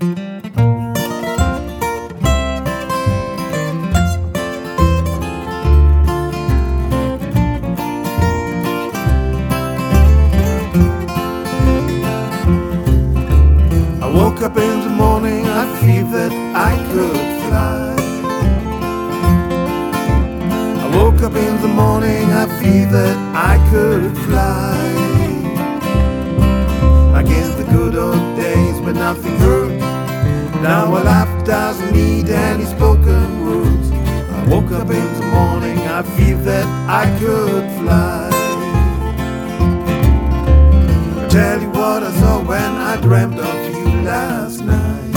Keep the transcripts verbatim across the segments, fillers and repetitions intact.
I woke up in the morning, I feel that I could fly. I woke up in the morning, I feel that I could fly. I guess the good old days when nothing hurt. Now a life doesn't need any spoken words. I woke up in the morning, I feel that I could fly. I tell you what I saw when I dreamt of you last night.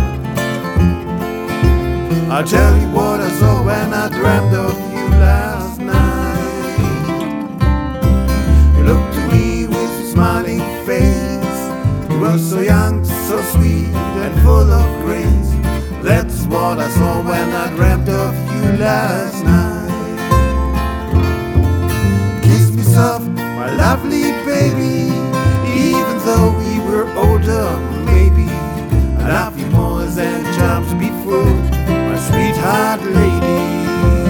I'll tell you what I saw when I dreamt of you last night. You looked at me with a smiling face. You were so young, so sweet and full of grace. That's what I saw when I dreamt of you last night. Kiss me soft, my lovely baby. Even though we were older, maybe I love you more than times before, my sweetheart lady.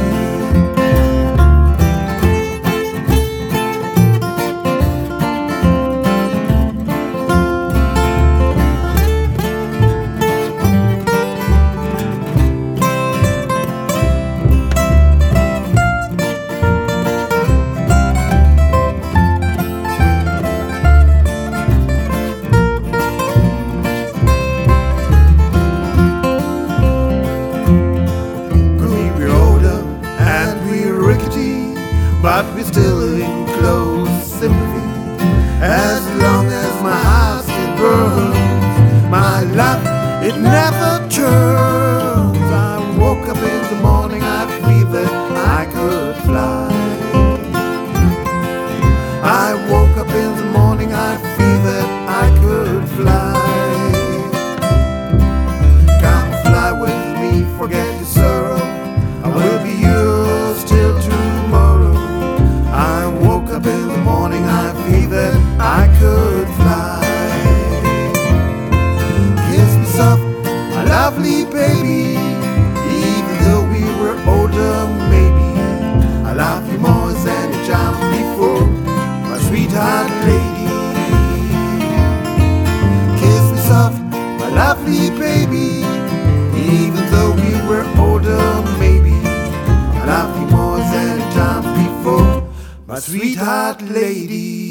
But we're still in close sympathy. As long as my heart still burns, my love, it never turns. I woke up in the morning, I feel that I could fly. I woke up in the morning, I feel that I could fly. Come fly with me, forget your sorrow. I will be yours till tomorrow. I woke up in the morning, I feel that I could fly. Kiss me soft, my lovely baby. Even though we were older, maybe I love you more than a time before, my sweetheart lady. Kiss me soft, my lovely baby. Even though we were older, maybe I love you more than a time before, my sweetheart lady.